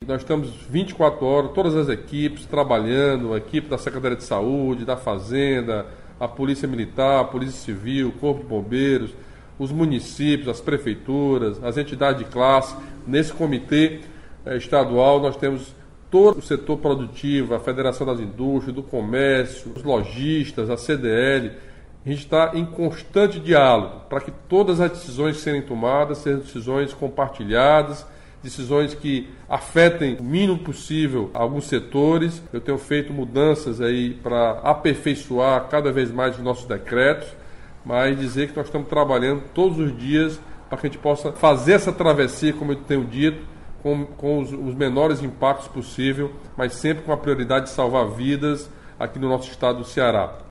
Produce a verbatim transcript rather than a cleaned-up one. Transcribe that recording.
nós estamos vinte e quatro horas, todas as equipes trabalhando, a equipe da Secretaria de Saúde, da Fazenda, a Polícia Militar, a Polícia Civil, o Corpo de Bombeiros, os municípios, as prefeituras, as entidades de classe. Nesse comitê eh, estadual nós temos todo o setor produtivo, a Federação das Indústrias, do Comércio, os lojistas, a C D L. A gente está em constante diálogo para que todas as decisões que serem tomadas sejam decisões compartilhadas, decisões que afetem o mínimo possível alguns setores. Eu tenho feito mudanças aí para aperfeiçoar cada vez mais os nossos decretos, mas dizer que nós estamos trabalhando todos os dias para que a gente possa fazer essa travessia, como eu tenho dito, com, com os, os menores impactos possível, mas sempre com a prioridade de salvar vidas aqui no nosso estado do Ceará.